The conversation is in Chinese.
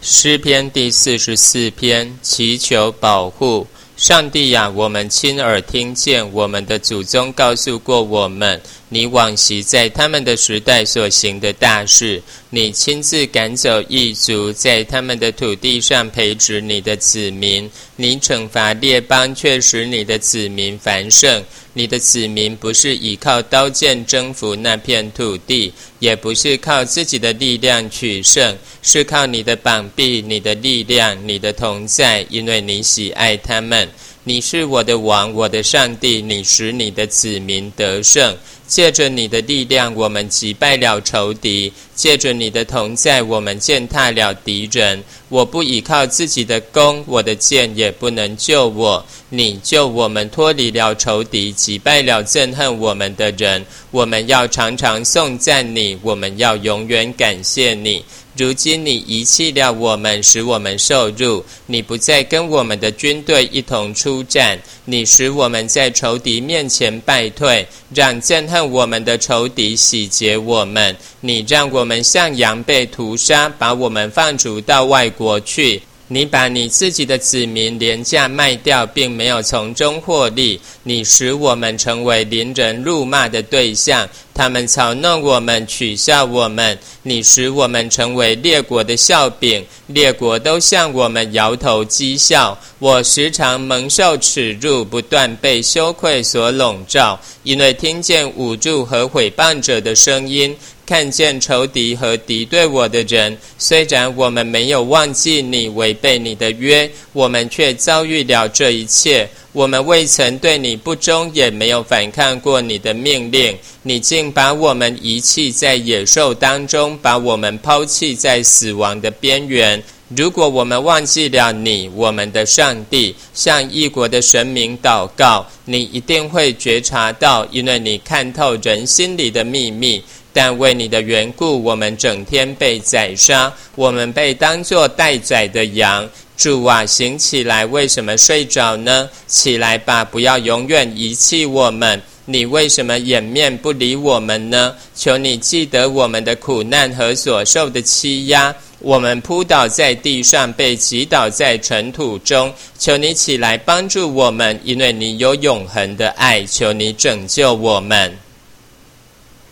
诗篇第44篇，祈求保护。上帝啊，我们亲耳听见我们的祖宗告诉过我们，你往昔在他们的时代所行的大事，你亲自赶走异族，在他们的土地上培植你的子民，你惩罚列邦，却使你的子民繁盛。你的子民不是依靠刀剑征服那片土地，也不是靠自己的力量取胜，是靠你的膀臂，你的力量，你的同在，因为你喜爱他们。你是我的王，我的上帝，你使你的子民得胜。借着你的力量，我们击败了仇敌；借着你的同在，我们践踏了敌人。我不依靠自己的弓，我的箭也不能救我。你救我们脱离了仇敌，击败了憎恨我们的人。我们要常常颂赞你，我们要永远感谢你。如今你遗弃了我们，使我们受辱，你不再跟我们的军队一同出战，你使我们在仇敌面前败退，让憎恨我们的仇敌洗劫我们。你让我们像羊被屠杀，把我们放逐到外国去。你把你自己的子民廉价卖掉，并没有从中获利。你使我们成为邻人辱骂的对象，他们嘲弄我们，取笑我们。你使我们成为列国的笑柄，列国都向我们摇头讥笑。我时常蒙受耻辱，不断被羞愧所笼罩，因为听见侮辱和毁谤者的声音，看见仇敌和敌对我的人。虽然我们没有忘记你，违背你的约，我们却遭遇了这一切。我们未曾对你不忠，也没有反抗过你的命令。你竟把我们遗弃在野兽当中，把我们抛弃在死亡的边缘。如果我们忘记了你，我们的上帝，向异国的神明祷告，你一定会觉察到，因为你看透人心里的秘密。但为你的缘故，我们整天被宰杀，我们被当作待宰的羊。主啊，醒起来，为什么睡着呢？起来吧，不要永远遗弃我们。你为什么掩面不理我们呢？求你记得我们的苦难和所受的欺压。我们扑倒在地上，被击倒在尘土中。求你起来帮助我们，因为你有永恒的爱。求你拯救我们。